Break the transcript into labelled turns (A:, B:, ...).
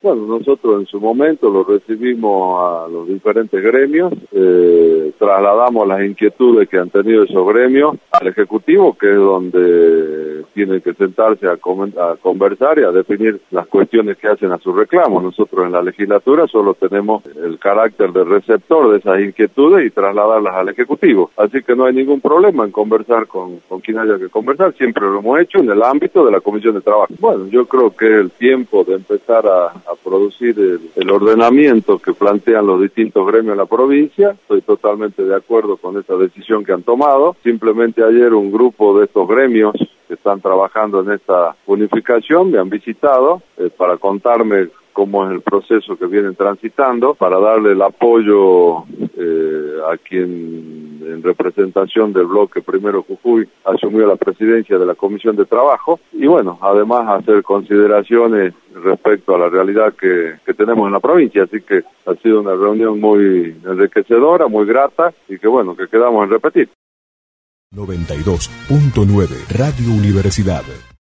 A: Bueno, nosotros en su momento lo recibimos a los diferentes gremios, trasladamos las inquietudes que han tenido esos gremios al Ejecutivo, que es donde tienen que sentarse a conversar y a definir las cuestiones que hacen a su reclamo. Nosotros en la legislatura solo tenemos el carácter de receptor de esas inquietudes y trasladarlas al Ejecutivo. Así que no hay ningún problema en conversar con quien haya que conversar, siempre lo hemos hecho en el ámbito de la Comisión de Trabajo. Bueno, yo creo que es el tiempo de empezar a producir el ordenamiento que plantean los distintos gremios de la provincia. Estoy totalmente de acuerdo con esta decisión que han tomado. Simplemente ayer un grupo de estos gremios que están trabajando en esta unificación me han visitado para contarme cómo es el proceso que vienen transitando, para darle el apoyo a quien en representación del bloque Primero Jujuy asumió la presidencia de la Comisión de Trabajo y bueno, además hacer consideraciones respecto a la realidad que tenemos en la provincia, así que ha sido una reunión muy enriquecedora, muy grata y que bueno, que quedamos en repetir.
B: 92.9 Radio Universidad.